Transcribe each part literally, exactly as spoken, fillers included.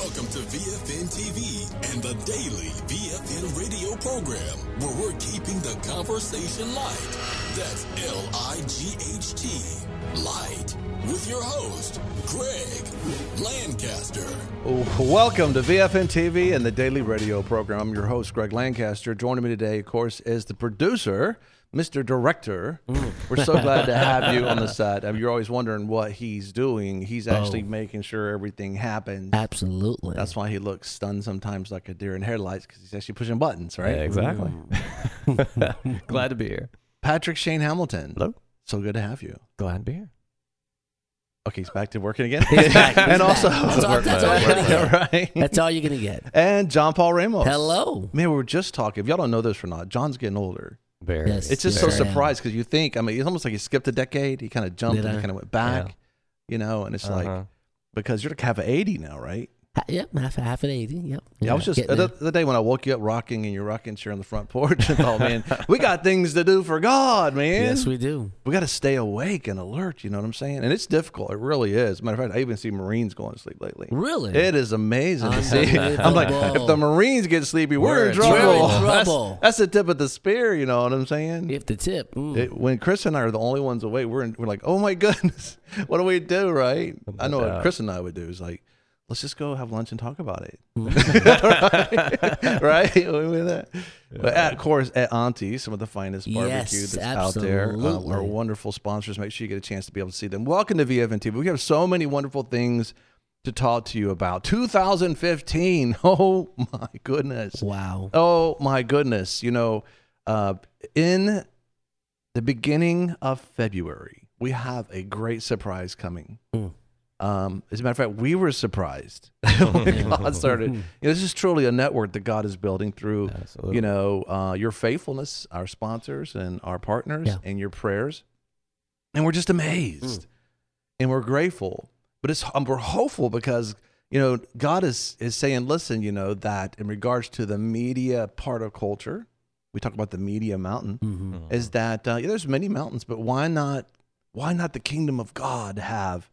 Welcome to V F N T V and the daily V F N radio program, where we're keeping the conversation light. That's L I G H T, light, with your host, Greg Lancaster. Welcome to V F N T V and the daily radio program. I'm your host, Greg Lancaster. Joining me today, of course, is the producer, Mister Director. Mm. We're so glad to have you on the set. I mean, you're always wondering what he's doing. He's actually oh. making sure everything happens. Absolutely. That's why he looks stunned sometimes like a deer in headlights, because he's actually pushing buttons, right? Yeah, exactly. Mm. Glad to be here. Patrick Shane Hamilton. Hello. So good to have you. Glad to be here. Okay, he's back to working again. He's back. He's and back. also, that's all, that's all you're gonna get. Right? That's all you're gonna get. And John Paul Ramos. Hello. Man, we were just talking. If y'all don't know this or not, John's getting older. Very. Yes, It's just yes, so I am. surprised because you think, I mean, it's almost like he skipped a decade. He kind of jumped Did and I? kind of went back, Yeah. you know, and it's Uh-huh. like, because you're like half of eighty now, right? Ha- Yep, half half an eighty. Yep. Yeah, I was just, Getting the, there. the day when I woke you up rocking in your rocking chair on the front porch, and thought, man, we got things to do for God, man. Yes, we do. We got to stay awake and alert, you know what I'm saying? And it's difficult. It really is. Matter of fact, I even see Marines going to sleep lately. Really? It is amazing to see. Unbelievable. I'm like, if the Marines get sleepy, we're, We're in in trouble. trouble. That's, Trouble. that's the tip of the spear, you know what I'm saying? If the tip. Mm. It, when Chris and I are the only ones awake, we're in, we're like, oh my goodness, what do we do, right? I know what doubt. Chris and I would do is like, let's just go have lunch and talk about it, Mm. right? With that. But at, of course, at Auntie, some of the finest barbecue Yes, that's out there, um, absolutely. our wonderful sponsors. Make sure you get a chance to be able to see them. Welcome to V F N T V. We have so many wonderful things to talk to you about. two thousand fifteen. Oh my goodness. Wow. Oh my goodness. You know, uh, in the beginning of February, we have a great surprise coming. Mm. Um, as a matter of fact, we were surprised when God started. You know, this is truly a network that God is building through, Absolutely. you know, uh, your faithfulness, our sponsors and our partners, Yeah. and your prayers. And we're just amazed, Mm. and we're grateful. But it's um, we're hopeful because, you know, God is is saying, listen, you know, that in regards to the media part of culture, we talk about the media mountain, Mm-hmm. is that uh, yeah, there's many mountains, but why not? Why not the kingdom of God have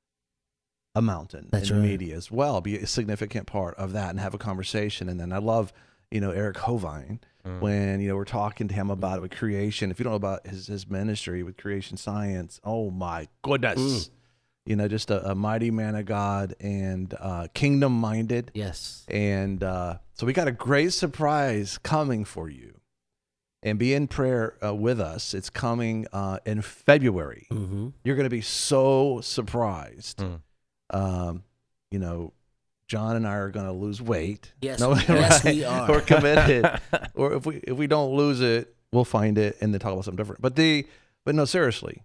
a mountain That's in the right. media as well? Be a significant part of that and have a conversation. And then I love, you know, Eric Hovine Mm. when you know we're talking to him about it with creation. If you don't know about his his ministry with creation science, oh my goodness. Mm. You know, just a, a mighty man of God and uh, kingdom minded. Yes. And uh, so we got a great surprise coming for you. And be in prayer uh, with us. It's coming uh, in February. Mm-hmm. You're going to be so surprised. Mm. Um, you know, John and I are going to lose weight. Yes, No, we- yes, right? we are. We're committed. Or if we if we don't lose it, we'll find it and then talk about something different. But the but no, seriously,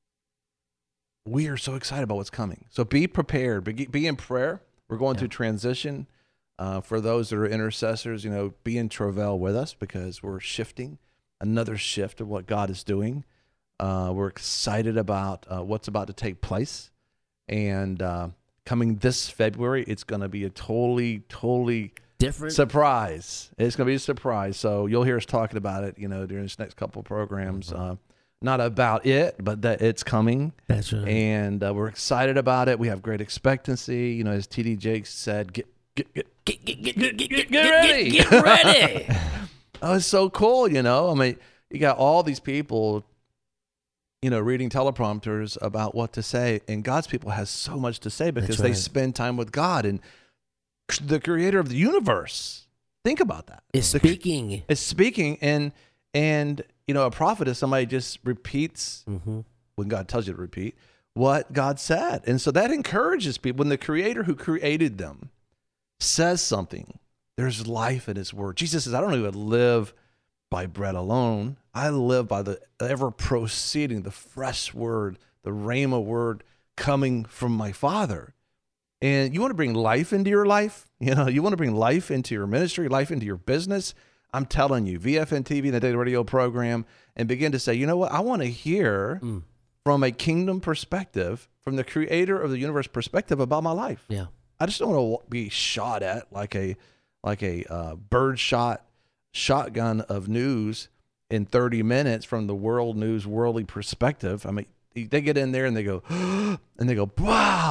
we are so excited about what's coming. So be prepared. Be, be in prayer. We're going Yeah. through transition. Uh, for those that are intercessors, you know, be in travail with us because we're shifting, another shift of what God is doing. Uh, we're excited about uh, what's about to take place. And uh, coming this February, it's going to be a totally, totally Different. surprise. It's going to be a surprise. So you'll hear us talking about it, you know, during this next couple of programs. Mm-hmm. Uh, not about it, but that it's coming. That's right. And uh, we're excited about it. We have great expectancy. You know, as T D Jakes said, get, get, get, Get, get, get, get, get, get, get ready. Get, get ready. Oh, it's so cool, you know. I mean, you got all these people, you know, reading teleprompters about what to say, and God's people has so much to say because That's they right. spend time with God and the creator of the universe. Think about that. Is The- speaking. is speaking, and and you know, a prophet is somebody just repeats Mm-hmm. when God tells you to repeat what God said. And so that encourages people. When the creator who created them says something, there's life in his word. Jesus says, I don't even live by bread alone. I live by the ever proceeding, the fresh word, the rhema word coming from my Father. And you want to bring life into your life? You know, you want to bring life into your ministry, life into your business? I'm telling you, V F N T V and the daily radio program, and begin to say, you know what? I want to hear Mm. from a kingdom perspective, from the creator of the universe perspective about my life. Yeah. I just don't want to be shot at like a like a uh, bird shot shotgun of news in thirty minutes from the world news worldly perspective. I mean, they get in there and they go, and they go, wow.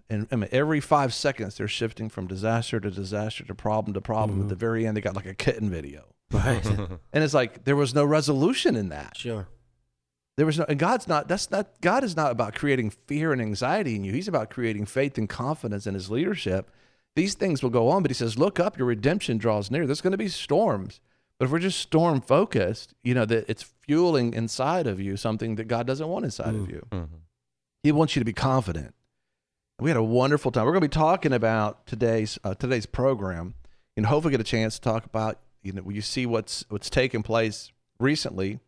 And I mean, every five seconds, they're shifting from disaster to disaster to problem to problem. Mm-hmm. At the very end, they got like a kitten video. Right. And it's like, there was no resolution in that. Sure. There was no, and God's not, that's not, God is not about creating fear and anxiety in you. He's about creating faith and confidence in his leadership. These things will go on, but he says, look up, your redemption draws near. There's going to be storms. But if we're just storm focused, you know, that it's fueling inside of you something that God doesn't want inside Mm. of you. Mm-hmm. He wants you to be confident. We had a wonderful time. We're going to be talking about today's uh, today's program, and hopefully get a chance to talk about, you know, you see what's what's taken place recently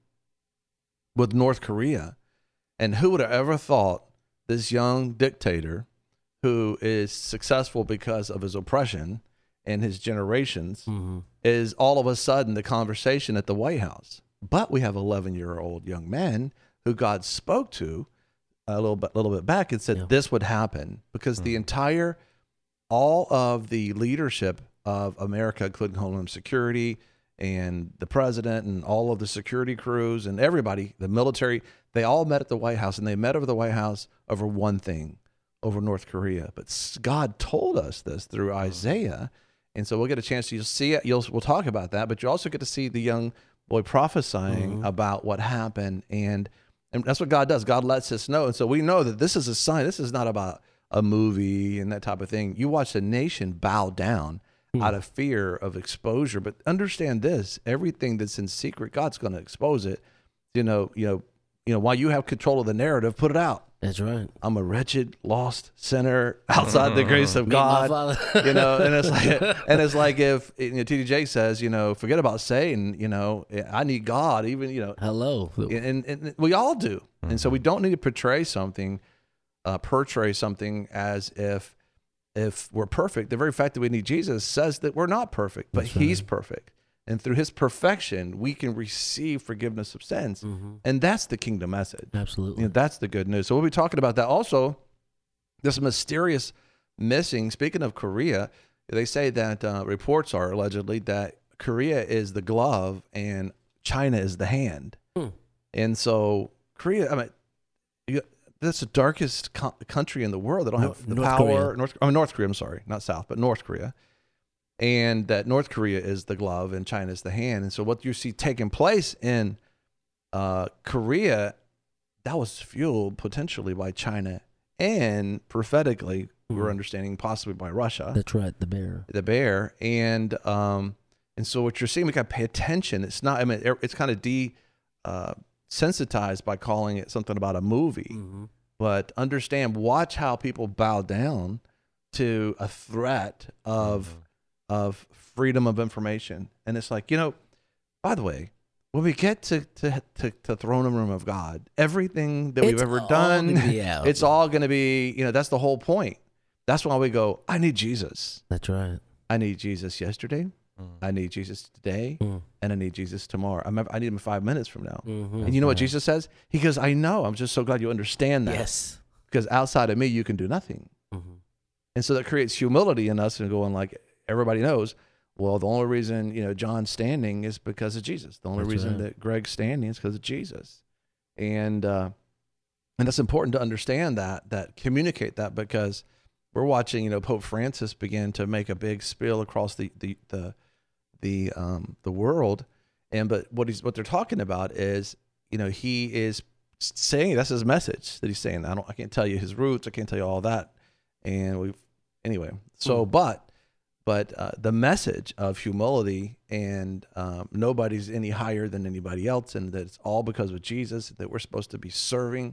with North Korea, and who would have ever thought this young dictator, who is successful because of his oppression and his generations, Mm-hmm. is all of a sudden the conversation at the White House. But we have eleven-year-old young men who God spoke to a little bit, little bit back and said Yeah. this would happen, because the entire, all of the leadership of America, including Homeland Security and the president and all of the security crews and everybody, the military, they all met at the White House, and they met over the White House over one thing, over North Korea. But s- God told us this through Isaiah. And so we'll get a chance to you'll see it. You'll, we'll talk about that, but you also get to see the young boy prophesying Mhm. about what happened. And, and that's what God does. God lets us know. And so we know that this is a sign. This is not about a movie and that type of thing. You watch the nation bow down out of fear of exposure. But understand this, everything that's in secret, God's going to expose it. You know, you know, you know, while you have control of the narrative, put it out. That's right. I'm a wretched, lost sinner outside the grace of Meet my God. father. You know, and it's like, and it's like if you know, T D J says, you know, forget about Satan. You know, I need God. Even you know, Hello. and, and we all do. And so we don't need to portray something, uh, portray something as if if we're perfect. The very fact that we need Jesus says that we're not perfect, but That's right. He's perfect. And through His perfection, we can receive forgiveness of sins. Mm-hmm. And that's the kingdom message. Absolutely. You know, that's the good news. So we'll be talking about that. Also, this mysterious missing, speaking of Korea, they say that uh, reports are allegedly that Korea is the glove and China is the hand. Hmm. And so Korea, I mean, you, that's the darkest co- country in the world. They don't North- have the North power. Korea. North, I mean, North Korea, I'm sorry, not South, but North Korea. And that North Korea is the glove and China is the hand. And so what you see taking place in uh, Korea, that was fueled potentially by China and prophetically, we're Mhm. understanding possibly by Russia, That's right. The bear. the bear. And um, and so what you're seeing, we got to pay attention. It's not, I mean, it's kind of de uh, sensitized by calling it something about a movie, Mm-hmm. but understand, watch how people bow down to a threat of of freedom of information. And it's like, you know, by the way, when we get to to to, to throne room of God, everything that we've It's ever all done, gonna be out. it's all going to be, you know, that's the whole point. That's why we go, I need Jesus. That's right. I need Jesus yesterday. Mm. I need Jesus today. Mm. And I need Jesus tomorrow. I remember I need him five minutes from now. Mm-hmm. And you know what Jesus says? He goes, I know. I'm just so glad you understand that. Yes. Because outside of me, you can do nothing. Mm-hmm. And so that creates humility in us and going like, everybody knows, well, the only reason, you know, John's standing is because of Jesus. The only That's reason right. that Greg's standing is because of Jesus. And, uh, and that's important to understand that, that communicate that, because we're watching, you know, Pope Francis begin to make a big spiel across the, the, the, the, um, the world. And, but what he's, what they're talking about is, you know, he is saying, that's his message that he's saying. I don't, I can't tell you his roots. I can't tell you all that. And we've, anyway, so, Mm. but, but uh, the message of humility and um, nobody's any higher than anybody else, and that it's all because of Jesus, that we're supposed to be serving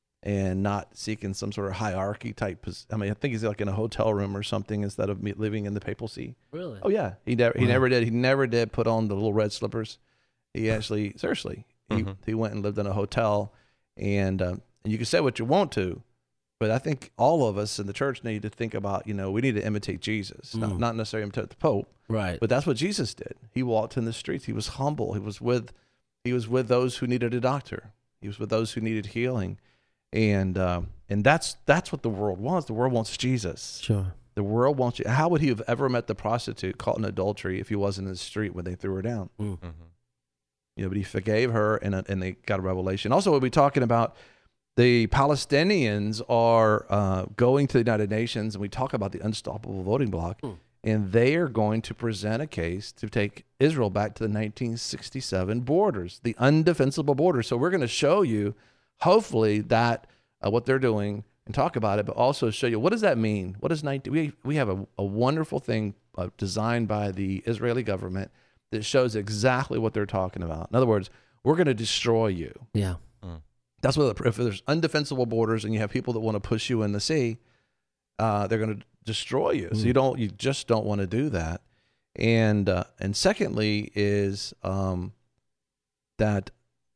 and not seeking some sort of hierarchy type. pos- I mean, I think he's like in a hotel room or something instead of me living in the papacy. Really? Oh yeah, he never he Wow. never did. He never did put on the little red slippers. He actually, seriously, he Mhm. he went and lived in a hotel, and um, and you can say what you want to, but I think all of us in the church need to think about, you know, we need to imitate Jesus, not, Mm. not necessarily imitate the Pope, Right. but that's what Jesus did. He walked in the streets. He was humble. He was with he was with those who needed a doctor. He was with those who needed healing, and um, and that's that's what the world wants. The world wants Jesus. Sure. The world wants you. How would he have ever met the prostitute caught in adultery if he wasn't in the street when they threw her down? Mm. Mm-hmm. You know, but he forgave her, and and they got a revelation. Also, we'll be talking about The Palestinians are uh, going to the United Nations, and we talk about the unstoppable voting bloc, Hmm. and they are going to present a case to take Israel back to the nineteen sixty-seven borders, the undefensible borders. So we're going to show you, hopefully, that uh, what they're doing and talk about it, but also show you what does that mean? What is nineteen? We we have a, a wonderful thing uh, designed by the Israeli government that shows exactly what they're talking about. In other words, we're going to destroy you. Yeah. That's what if there's undefensible borders and you have people that want to push you in the sea, uh, they're going to destroy you. So you don't, you just don't want to do that. And uh, and secondly is um, that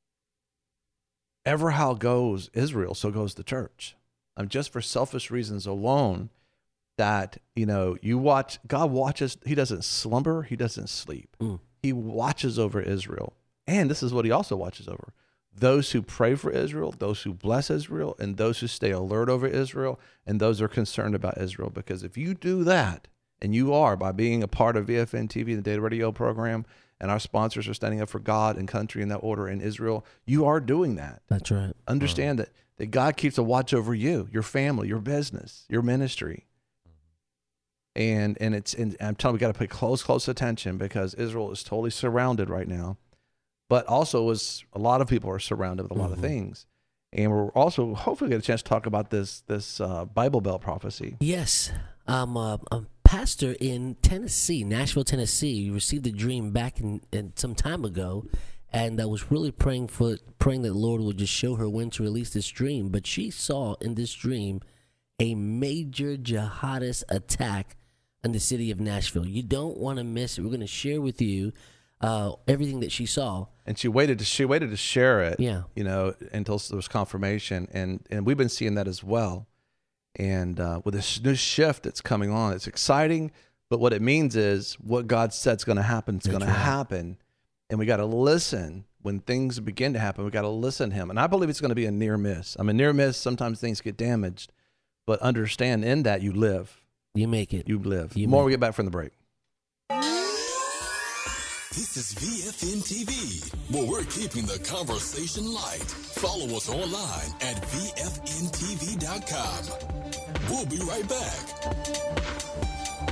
ever how goes Israel, so goes the church. Um, just for selfish reasons alone, that you know you watch God watches. He doesn't slumber. He doesn't sleep. Mm. He watches over Israel, and this is what he also watches over: those who pray for Israel, those who bless Israel, and those who stay alert over Israel, and those who are concerned about Israel. Because if you do that, and you are by being a part of V F N T V, the Data Radio program, and our sponsors are standing up for God and country in that order in Israel, you are doing that. That's right. Understand that, that God keeps a watch over you, your family, your business, your ministry. And and it's and I'm telling you, we got to pay close, close attention because Israel is totally surrounded right now. But also, is a lot of people are surrounded with a lot Mm-hmm. of things. And we're also hopefully get a chance to talk about this this uh, Bible Belt prophecy. Yes. Um, uh, a pastor in Tennessee, Nashville, Tennessee, received a dream back in, in some time ago, and I was really praying for praying that the Lord would just show her when to release this dream. But she saw in this dream a major jihadist attack in the city of Nashville. You don't want to miss it. We're going to share with you uh, everything that she saw. And she waited to she waited to share it, Yeah. you know, until there was confirmation. And and we've been seeing that as well. And uh, with this new shift that's coming on, it's exciting. But what it means is what God said's going to happen, it's That's going to right. happen. And we got to listen when things begin to happen. We got to listen to Him. And I believe it's going to be a near miss. I mean, near miss, sometimes things get damaged. But understand in that you live. You make it. You live. You More make we get back from the break. This is V F N T V, where we're keeping the conversation light. Follow us online at V F N T V dot com. We'll be right back.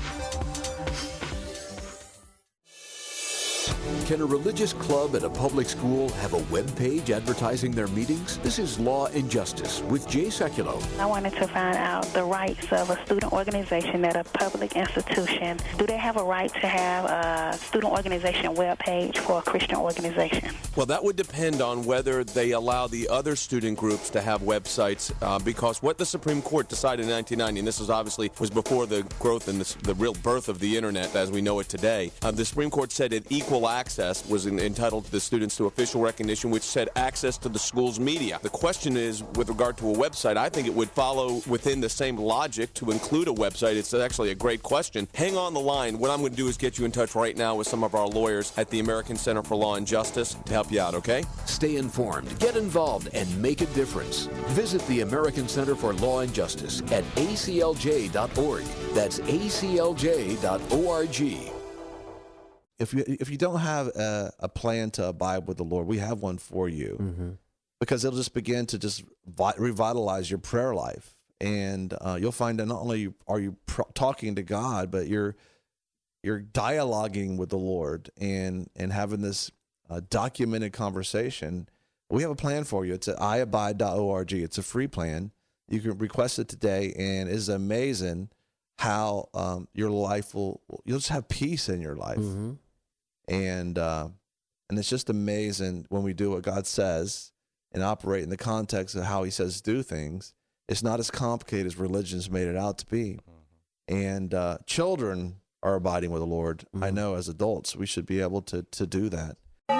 Can a religious club at a public school have a web page advertising their meetings? This is Law and Justice with Jay Sekulow. I wanted to find out the rights of a student organization at a public institution. Do they have a right to have a student organization webpage for a Christian organization? Well, that would depend on whether they allow the other student groups to have websites, uh, because what the Supreme Court decided in nineteen ninety, and this was obviously was before the growth and the, the real birth of the internet as we know it today, uh, the Supreme Court said that equal access was in, entitled to the students to official recognition, which said access to the school's media. The question is, with regard to a website, I think it would follow within the same logic to include a website. It's actually a great question. Hang on the line. What I'm going to do is get you in touch right now with some of our lawyers at the American Center for Law and Justice to help you out, okay? Stay informed, get involved, and make a difference. Visit the American Center for Law and Justice at A C L J dot org. That's A C L J dot org. If you if you don't have a, a plan to abide with the Lord, we have one for you, Mm-hmm. because it'll just begin to just vi- revitalize your prayer life, and uh, you'll find that not only are you pr- talking to God, but you're you're dialoguing with the Lord and and having this uh, documented conversation. We have a plan for you. It's at I abide dot org. It's a free plan. You can request it today, and it's amazing how um, your life will you'll just have peace in your life. Mm-hmm. And uh, and it's just amazing when we do what God says and operate in the context of how He says do things. It's not as complicated as religion's made it out to be. And uh, children are abiding with the Lord. I Mhm. know as adults we should be able to to do that.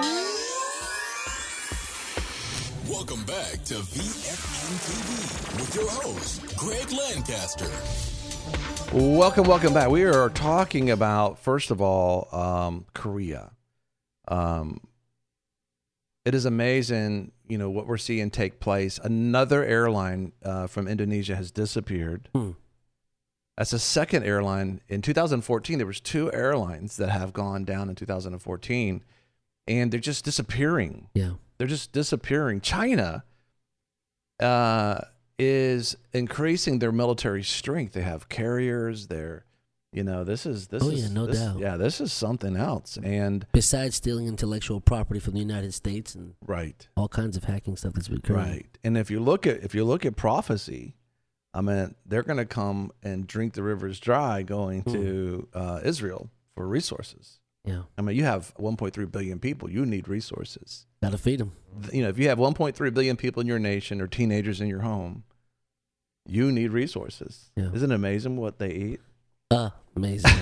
Welcome back to V F N T V with your host, Greg Lancaster. Welcome, welcome back. We are talking about, first of all, um, Korea. Um, it is amazing, you know, what we're seeing take place. Another airline uh, from Indonesia has disappeared. Hmm. That's the second airline. In two thousand fourteen, there was two airlines that have gone down in two thousand fourteen, and they're just disappearing. Yeah. They're just disappearing. China uh, is increasing their military strength. They have carriers. They're, you know, this is this Oh, is yeah, no this- doubt. Yeah, this is something else. And Besides stealing intellectual property from the United States and right, all kinds of hacking stuff that's been occurring. right. And if you look at if you look at prophecy, I mean, they're going to come and drink the rivers dry, going to uh, Israel for resources. Yeah. I mean, you have one point three billion people. You need resources. Got to feed them. You know, if you have one point three billion people in your nation or teenagers in your home, you need resources. Yeah. Isn't it amazing what they eat? Uh, amazing.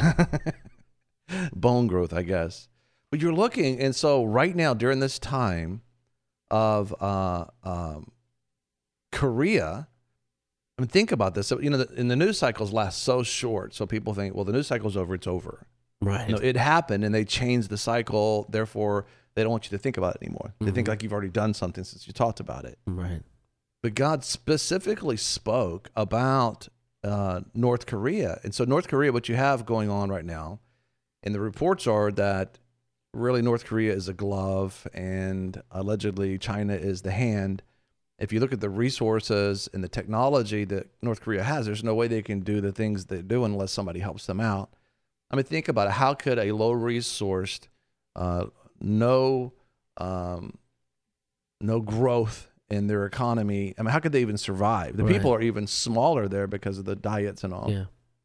Bone growth, I guess. But you're looking, and so right now during this time of uh, um, Korea, I mean, think about this. So, you know, the, and the news cycles last so short, so people think, well, the news cycle's over, it's over. Right. No, it happened, and they changed the cycle. Therefore, they don't want you to think about it anymore. They think Mhm. like you've already done something since you talked about it. Right. But God specifically spoke about uh, North Korea. And so North Korea, what you have going on right now, and the reports are that really North Korea is a glove and allegedly China is the hand. If you look at the resources and the technology that North Korea has, there's no way they can do the things they do unless somebody helps them out. I mean, think about it. How could a low-resourced, uh, no, um, no growth in their economy, I mean, how could they even survive? The Right. people are even smaller there because of the diets and all. Yeah.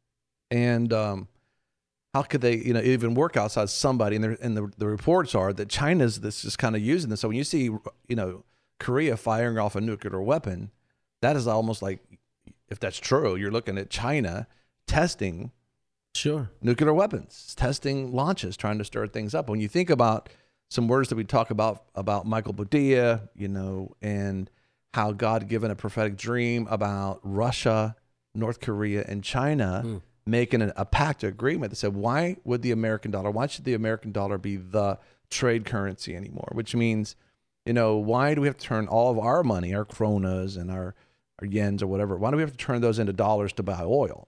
And um, how could they, you know, even work outside somebody? And, there, and the, the reports are that China's this just kind of using this. So when you see, you know, Korea firing off a nuclear weapon, that is almost like, if that's true, you're looking at China testing Sure. nuclear weapons, testing launches, trying to stir things up. When you think about some words that we talk about, about Michael Budia, you know, and how God given a prophetic dream about Russia, North Korea, and China Mm. making a, a pact agreement that said, why would the American dollar, why should the American dollar be the trade currency anymore? Which means, you know, why do we have to turn all of our money, our kronas and our, our yens or whatever, why do we have to turn those into dollars to buy oil?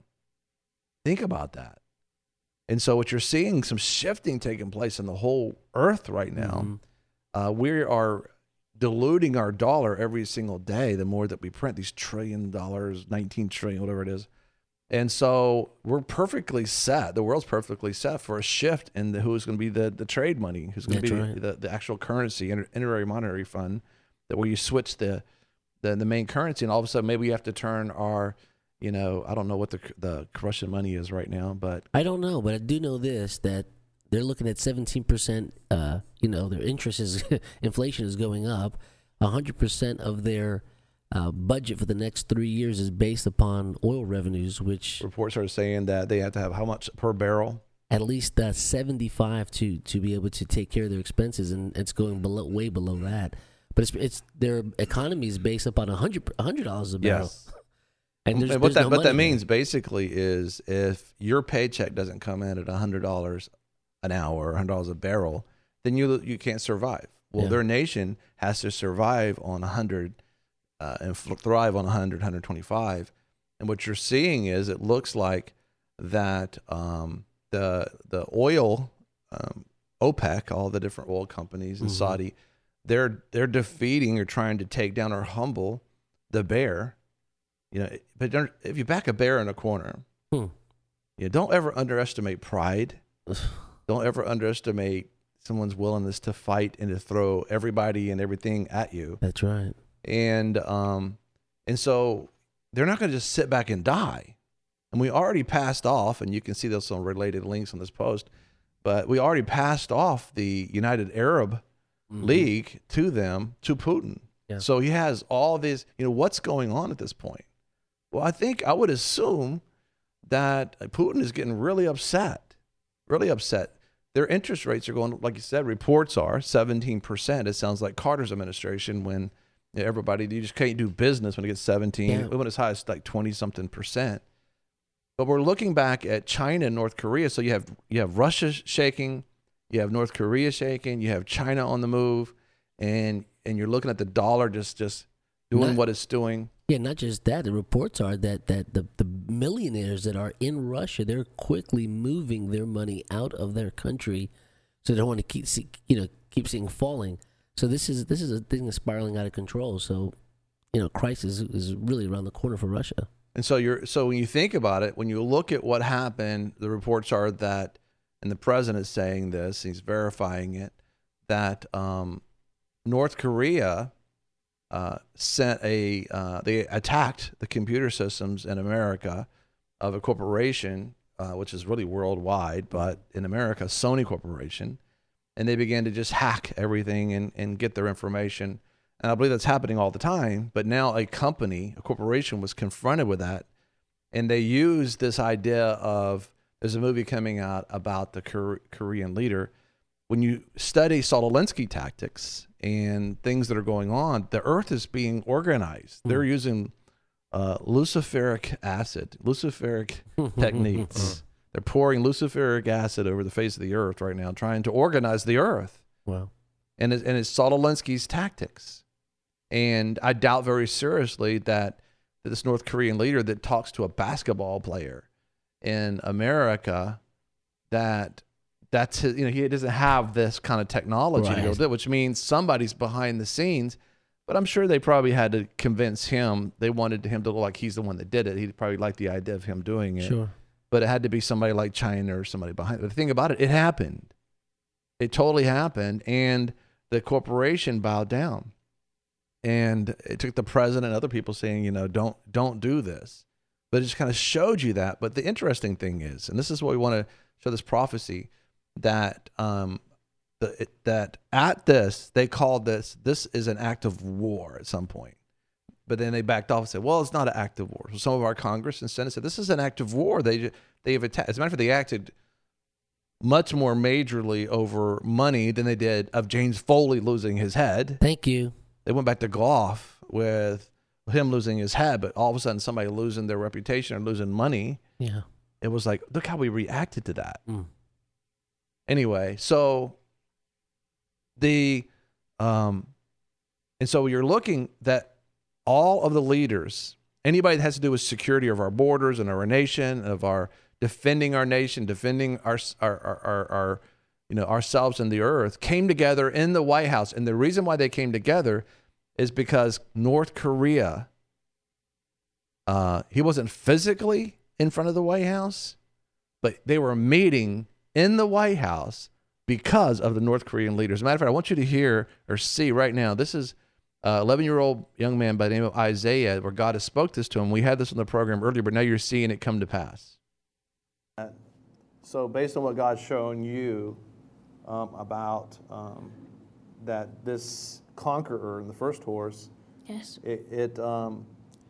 Think about that. And so what you're seeing, some shifting taking place in the whole earth right now. Mhm. Uh, we are diluting our dollar every single day. The more that we print these trillion dollars, nineteen trillion, whatever it is. And so we're perfectly set. The world's perfectly set for a shift in the, who's going to be the, the trade money, who's going to That's be right. the, the actual currency, inter, inter monetary fund, that where you switch the, the the main currency, and all of a sudden maybe we have to turn our, you know, I don't know what the the Russian money is right now, but I don't know, but I do know this, that they're looking at seventeen percent, uh, you know, their interest is, inflation is going up. one hundred percent of their uh, budget for the next three years is based upon oil revenues, which reports are saying that they have to have how much per barrel? at least uh, seventy-five to to be able to take care of their expenses, and it's going below, way below that. But it's it's their economy is based upon one hundred dollars a barrel. Yes. And, there's, And what there's that no what that money means there. basically is if your paycheck doesn't come in at a hundred dollars an hour or a hundred dollars a barrel, then you you can't survive. Well, Yeah. their nation has to survive on a hundred uh, and f- thrive on a hundred, hundred twenty-five. And what you're seeing is it looks like that um, the the oil um, OPEC, all the different oil companies in Mhm. Saudi, they're they're defeating or trying to take down or humble the bear. You know, but don't- if you back a bear in a corner, Hmm. you know, don't ever underestimate pride. Don't ever underestimate someone's willingness to fight and to throw everybody and everything at you. That's right. And um, and so they're not going to just sit back and die. And we already passed off, and you can see those some related links on this post. But we already passed off the United Arab Mhm. League to them, to Putin. Yeah. So he has all this, you know, what's going on at this point? Well, I think I would assume that Putin is getting really upset, really upset. Their interest rates are going, like you said, reports are seventeen percent. It sounds like Carter's administration when you know, everybody, you just can't do business when it gets seventeen. Yeah. It went as high as like twenty something percent. But we're looking back at China and North Korea. So you have you have Russia shaking, you have North Korea shaking, you have China on the move, and and you're looking at the dollar just just doing Not- what it's doing. Yeah, not just that. The reports are that, that the, the millionaires that are in Russia, they're quickly moving their money out of their country, so they don't want to keep see, you know keep seeing falling. So this is this is a thing that's spiraling out of control. So you know, crisis is really around the corner for Russia. And so you're so when you think about it, when you look at what happened, the reports are that, and the president is saying this, he's verifying it, that um, North Korea uh, sent a uh, they attacked the computer systems in America of a corporation, uh, which is really worldwide, but in America, Sony Corporation, and they began to just hack everything and, and get their information. And I believe that's happening all the time. But now a company, a corporation was confronted with that. And they used this idea of, there's a movie coming out about the Kore- Korean leader. When you study Saul Alinsky tactics and things that are going on, the earth is being organized. Mm. They're using uh, luciferic acid, luciferic techniques. They're pouring luciferic acid over the face of the earth right now, trying to organize the earth. Wow. And it's, and it's Saul Alinsky's tactics. And I doubt very seriously that, that this North Korean leader that talks to a basketball player in America, that that's his, you know, he doesn't have this kind of technology, right. to do, which means somebody's behind the scenes. But I'm sure they probably had to convince him. They wanted him to look like he's the one that did it. He probably liked the idea of him doing it. Sure. But it had to be somebody like China or somebody behind it. But the thing about it, it happened. It totally happened. And the corporation bowed down. And it took the president and other people saying, you know, don't don't do this. But it just kind of showed you that. But the interesting thing is, and this is what we want to show this prophecy, that um, the, it, that at this, they called this, this is an act of war at some point. But then they backed off and said, well, it's not an act of war. So some of our Congress and Senate said, this is an act of war. They, they've attacked. As a matter of fact, they acted much more majorly over money than they did of James Foley losing his head. Thank you. They went back to golf with him losing his head, but all of a sudden somebody losing their reputation or losing money. Yeah. It was like, look how we reacted to that. Mm. Anyway, so the, um, and so you're looking that all of the leaders, anybody that has to do with security of our borders and our nation, of our defending our nation, defending our, our, our, our, our you know, ourselves and the earth, came together in the White House. And the reason why they came together is because North Korea, uh, he wasn't physically in front of the White House, but they were meeting in the White House because of the North Korean leaders. As a matter of fact, I want you to hear or see right now, this is an eleven-year-old young man by the name of Isaiah, where God has spoke this to him. We had this on the program earlier, but now you're seeing it come to pass. So based on what God's shown you um, about um, that this conqueror in the first horse, yes, it it, um,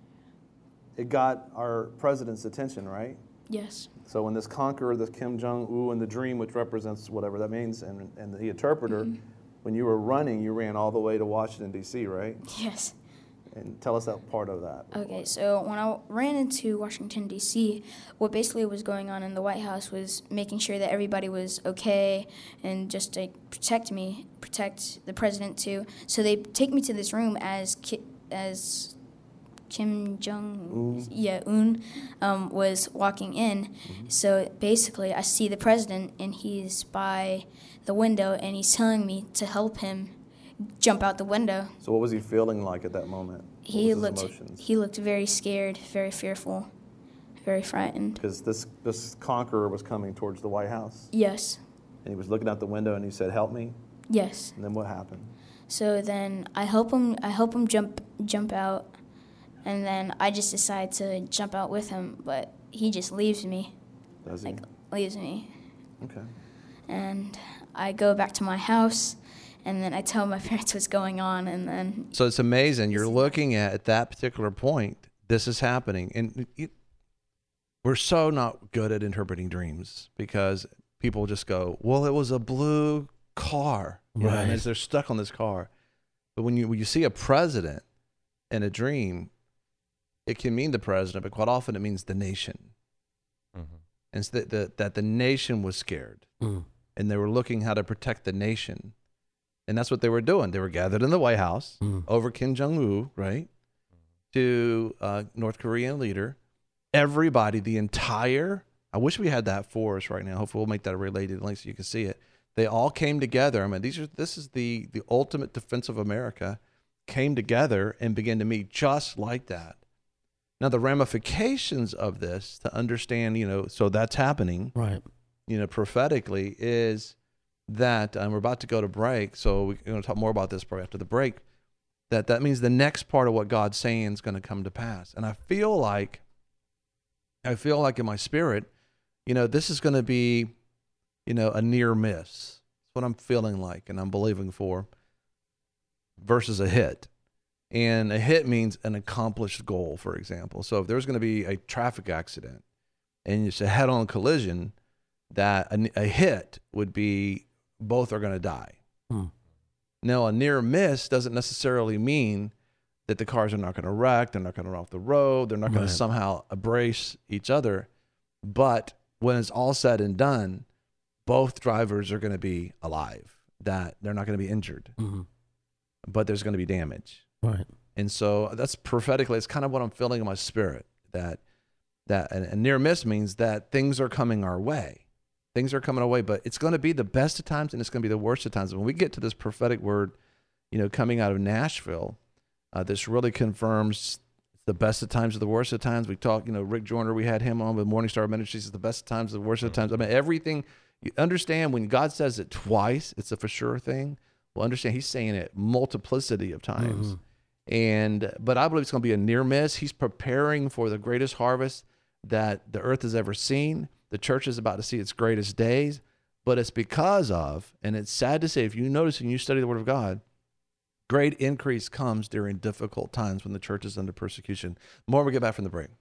it got our president's attention, right? Yes. So when this conqueror, this Kim Jong-un in the dream, which represents whatever that means, and, and the interpreter, mm-hmm. when you were running, you ran all the way to Washington, D C, right? Yes. And tell us that part of that. Okay, so when I ran into Washington, D C, what basically was going on in the White House was making sure that everybody was okay and just to protect me, protect the president too. So they take me to this room as Ki- as Kim Jong, Un. yeah, Un, um, was walking in. Mm-hmm. So basically, I see the president, and he's by the window, and he's telling me to help him jump out the window. So what was he feeling like at that moment? What he was looked his emotions? he looked very scared, very fearful, very frightened. Because this this conqueror was coming towards the White House. Yes. And he was looking out the window, and he said, "Help me." Yes. And then what happened? So then I help him. I help him jump jump out, and then I just decide to jump out with him, but he just leaves me. Does he? Like leaves me. Okay. And I go back to my house. And then I tell my parents what's going on, and then... So it's amazing. You're looking at, at that particular point, this is happening. And it, we're so not good at interpreting dreams because people just go, well, it was a blue car. You right. know, and as they're stuck on this car. But when you when you see a president in a dream, it can mean the president, but quite often it means the nation. Mm-hmm. And it's that the, that the nation was scared. Mm. And they were looking how to protect the nation. And that's what they were doing. They were gathered in the White House mm. over Kim Jong-un, right, to uh, North Korean leader. Everybody, the entire, I wish we had that for us right now. Hopefully we'll make that a related link so you can see it. They all came together. I mean, these are this is the, the ultimate defense of America. came together and began to meet just like that. Now, the ramifications of this to understand, you know, so that's happening, right? You know, prophetically is that, and we're about to go to break, so we're going to talk more about this probably after the break, that that means the next part of what God's saying is going to come to pass. And I feel like, I feel like in my spirit, you know, this is going to be, you know, a near miss. That's what I'm feeling like and I'm believing for, versus a hit. And a hit means an accomplished goal, for example. So if there's going to be a traffic accident and it's a head-on collision, that a, a hit would be both are going to die. Hmm. Now, a near miss doesn't necessarily mean that the cars are not going to wreck, they're not going to run off the road, they're not going Right. to somehow embrace each other. But when it's all said and done, both drivers are going to be alive, that they're not going to be injured, Mm-hmm. but there's going to be damage. Right. And so that's prophetically, it's kind of what I'm feeling in my spirit, that that a near miss means that things are coming our way. Things are coming our way, but it's going to be the best of times and it's going to be the worst of times. When we get to this prophetic word, you know, coming out of Nashville, uh, this really confirms the best of times and the worst of times. We talked, you know, Rick Joyner, we had him on with Morning Star Ministries, is the best of times, the worst of times. I mean, everything, you understand when God says it twice, it's a for sure thing. Well, understand he's saying it multiplicity of times. Mm-hmm. And, but I believe it's going to be a near miss. He's preparing for the greatest harvest that the earth has ever seen. The church is about to see its greatest days, but it's because of, and it's sad to say, if you notice and you study the Word of God, great increase comes during difficult times when the church is under persecution. More when we get back from the break.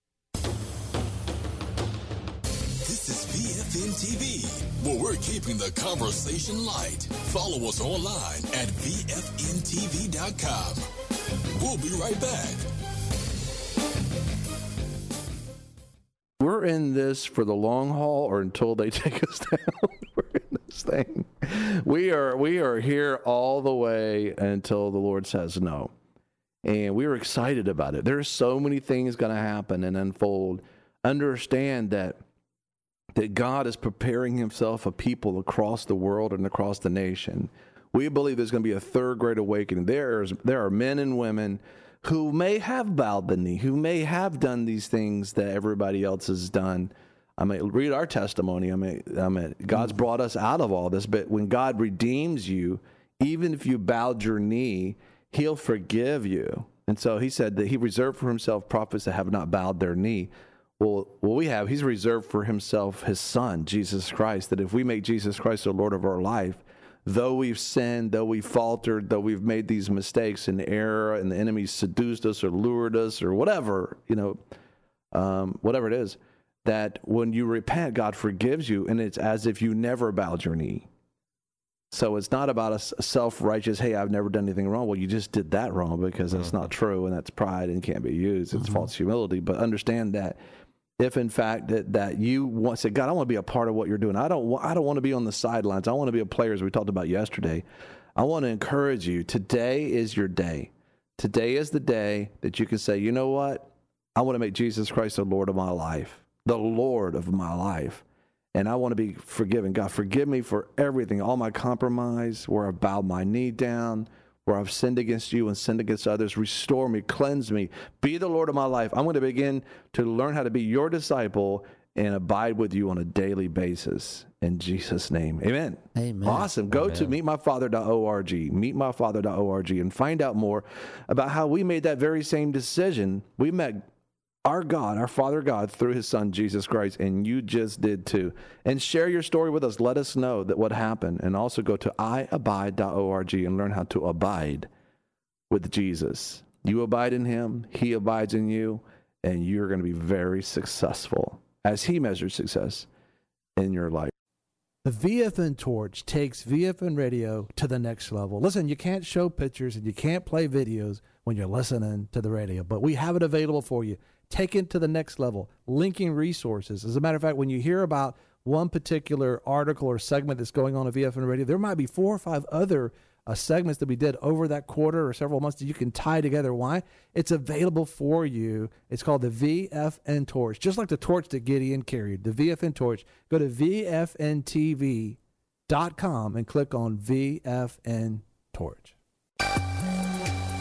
This is V F N T V, where we're keeping the conversation light. Follow us online at V F N T V dot com. We'll be right back. We're in this for the long haul or until they take us down. We're in this thing. We are we are here all the way until the Lord says no. And we are excited about it. There's so many things going to happen and unfold. Understand that that God is preparing himself a people across the world and across the nation. We believe there's going to be a third great awakening. There's, there are men and women who may have bowed the knee, who may have done these things that everybody else has done. I mean, read our testimony. I mean, I mean, God's brought us out of all this, but when God redeems you, even if you bowed your knee, he'll forgive you. And so he said that he reserved for himself prophets that have not bowed their knee. Well, what we have, he's reserved for himself his son, Jesus Christ, that if we make Jesus Christ the Lord of our life, though we've sinned, though we've faltered, though we've made these mistakes and error and the enemy seduced us or lured us or whatever, you know, um, whatever it is, that when you repent, God forgives you, and it's as if you never bowed your knee. So it's not about a self-righteous, hey, I've never done anything wrong. Well, you just did that wrong because that's not true, and that's pride and can't be used. It's mm-hmm. false humility. But understand that if, in fact, that, that you want to say, God, I want to be a part of what you're doing. I don't, I don't want to be on the sidelines. I want to be a player, as we talked about yesterday. I want to encourage you. Today is your day. Today is the day that you can say, you know what? I want to make Jesus Christ the Lord of my life, the Lord of my life. And I want to be forgiven. God, forgive me for everything, all my compromise, where I've bowed my knee down, where I've sinned against you and sinned against others. Restore me, cleanse me, be the Lord of my life. I'm going to begin to learn how to be your disciple and abide with you on a daily basis. In Jesus' name, amen. Amen. Awesome. Go Amen. to meet my father dot org, meet my father dot org, and find out more about how we made that very same decision. We met our God, our Father God, through his son, Jesus Christ, and you just did too. And share your story with us. Let us know that what happened. And also go to i abide dot org and learn how to abide with Jesus. You abide in him, he abides in you, and you're going to be very successful as he measures success in your life. The V F N Torch takes V F N radio to the next level. Listen, you can't show pictures and you can't play videos when you're listening to the radio, but we have it available for you. Take it to the next level, linking resources. As a matter of fact, when you hear about one particular article or segment that's going on at V F N Radio, there might be four or five other uh, segments that we did over that quarter or several months that you can tie together. Why? It's available for you. It's called the V F N Torch, just like the torch that Gideon carried, the V F N Torch. Go to V F N T V dot com and click on V F N Torch.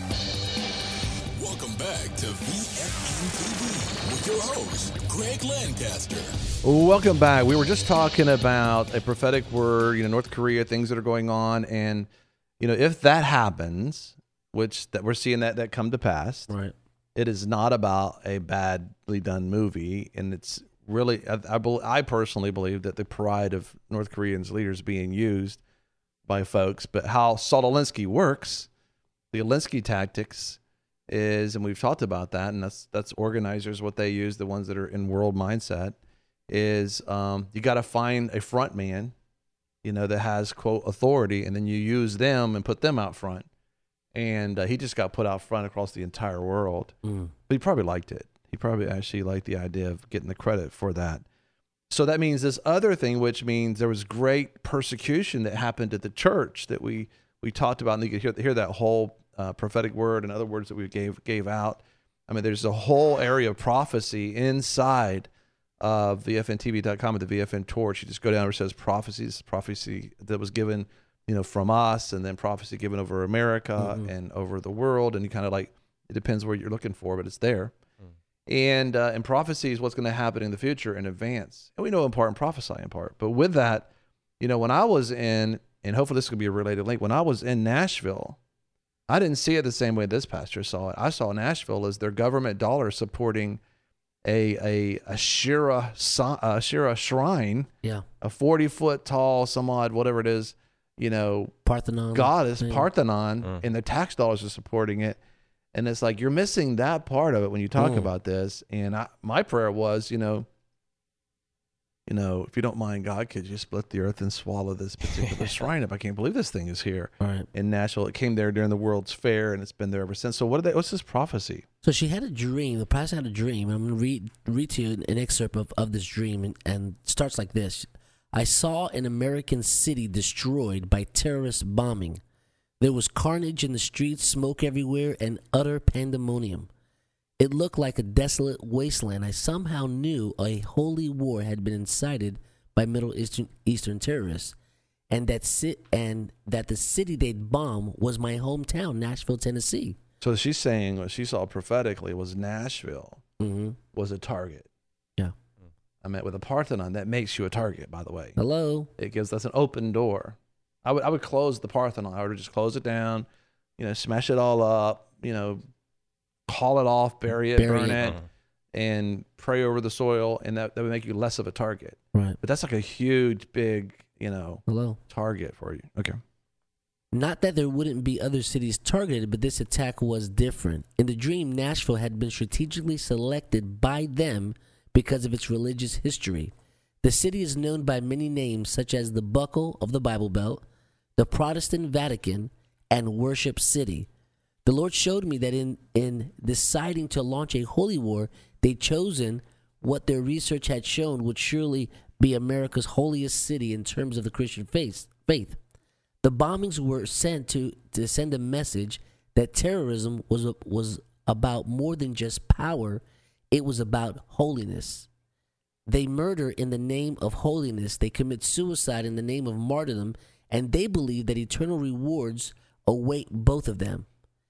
your host, Greg Lancaster. Welcome back. We were just talking about a prophetic word, you know, North Korea, things that are going on. And, you know, if that happens, which that we're seeing that, that come to pass, right? It is not about a badly done movie. And it's really, I, I, I personally believe that the pride of North Koreans leaders being used by folks, but how Saul Alinsky works, the Alinsky tactics is, and we've talked about that, and that's that's organizers, what they use, the ones that are in world mindset, is um, you got to find a front man, you know, that has, quote, authority, and then you use them and put them out front. And uh, he just got put out front across the entire world. Mm. But he probably liked it. He probably actually liked the idea of getting the credit for that. So that means this other thing, which means there was great persecution that happened at the church that we we talked about, and you could hear, hear that whole uh, prophetic word and other words that we gave gave out. I mean, there's a whole area of prophecy inside of V F N T V dot com at the V F N Torch. You just go down where it says prophecies, prophecy that was given, you know, from us, and then prophecy given over America mm-hmm. and over the world, and you kind of like, it depends where you're looking for, but it's there. And uh, and prophecy is what's going to happen in the future in advance. And we know in part and prophesy in part. But with that, you know, when I was in, and hopefully this could be a related link, when I was in Nashville, I didn't see it the same way this pastor saw it. I saw Nashville as their government dollar supporting a a a Shira, a Shira shrine, yeah, a forty foot tall, some odd, whatever it is, you know, Parthenon goddess, thing. Parthenon, Mm. and their tax dollars are supporting it. And it's like, you're missing that part of it when you talk Mm. about this. And I, my prayer was, you know, you know, if you don't mind, God, could you split the earth and swallow this particular shrine up? I can't believe this thing is here right. in Nashville. It came there during the World's Fair, and it's been there ever since. So what are they? What's this prophecy? So she had a dream. The pastor had a dream. I'm going to read read to you an excerpt of, of this dream, and, and it starts like this. I saw an American city destroyed by terrorist bombing. There was carnage in the streets, smoke everywhere, and utter pandemonium. It looked like a desolate wasteland. I somehow knew a holy war had been incited by Middle Eastern, Eastern terrorists, and that sit, and that the city they'd bomb was my hometown, Nashville, Tennessee. So she's saying what she saw prophetically was Nashville Mm-hmm. was a target. Yeah. I meant with a Parthenon, that makes you a target, by the way. Hello. It gives us an open door. I would I would close the Parthenon. I would just close it down, you know, smash it all up, you know, haul it off, bury it, Bury burn it. it, and pray over the soil, and that, that would make you less of a target. Right. But that's like a huge, big, you know, Hello. target for you. Okay. Not that there wouldn't be other cities targeted, but this attack was different. In the dream, Nashville had been strategically selected by them because of its religious history. The city is known by many names, such as the Buckle of the Bible Belt, the Protestant Vatican, and Worship City. The Lord showed me that in, in deciding to launch a holy war, they'd chosen what their research had shown would surely be America's holiest city in terms of the Christian faith. faith. The bombings were sent to, to send a message that terrorism was, was about more than just power, it was about holiness. They murder in the name of holiness. They commit suicide in the name of martyrdom, and they believe that eternal rewards await both of them.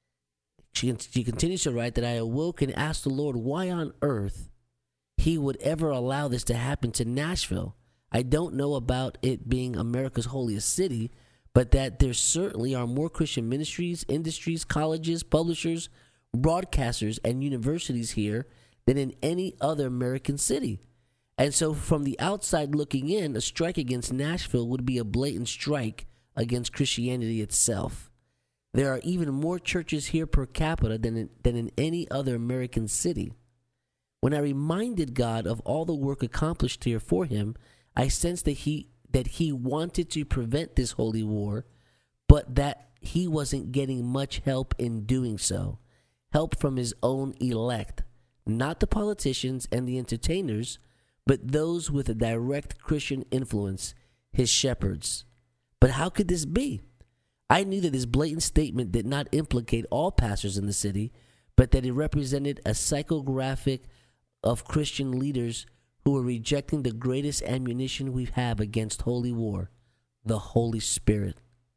She, she continues to write that I awoke and asked the Lord why on earth he would ever allow this to happen to Nashville. I don't know about it being America's holiest city, but that there certainly are more Christian ministries, industries, colleges, publishers, broadcasters, and universities here than in any other American city. And so from the outside looking in, a strike against Nashville would be a blatant strike against Christianity itself. There are even more churches here per capita than in, than in any other American city. When I reminded God of all the work accomplished here for him, I sensed that he that he wanted to prevent this holy war, but that he wasn't getting much help in doing so. Help from his own elect, not the politicians and the entertainers, but those with a direct Christian influence, his shepherds. But how could this be? I knew that this blatant statement did not implicate all pastors in the city, but that it represented a psychographic of Christian leaders who were rejecting the greatest ammunition we have against holy war, the Holy Spirit.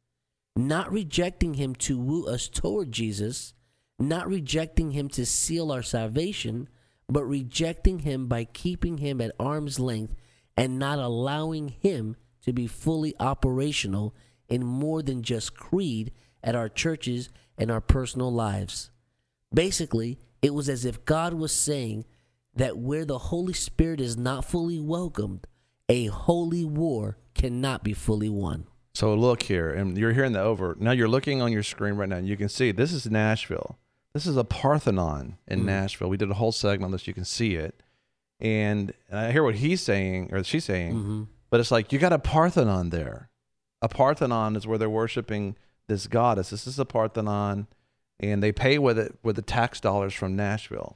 Not rejecting him to woo us toward Jesus, not rejecting him to seal our salvation, but rejecting him by keeping him at arm's length and not allowing him to be fully operational in more than just creed at our churches and our personal lives. Basically, it was as if God was saying that where the Holy Spirit is not fully welcomed, a holy war cannot be fully won. So look here, and you're hearing that over. Now you're looking on your screen right now, and you can see this is Nashville. This is a Parthenon in mm. Nashville. We did a whole segment on this. You can see it. And, and I hear what he's saying, or she's saying, mm-hmm. but it's like you got a Parthenon there. A Parthenon is where they're worshiping this goddess. This is a Parthenon, and they pay with it with the tax dollars from Nashville.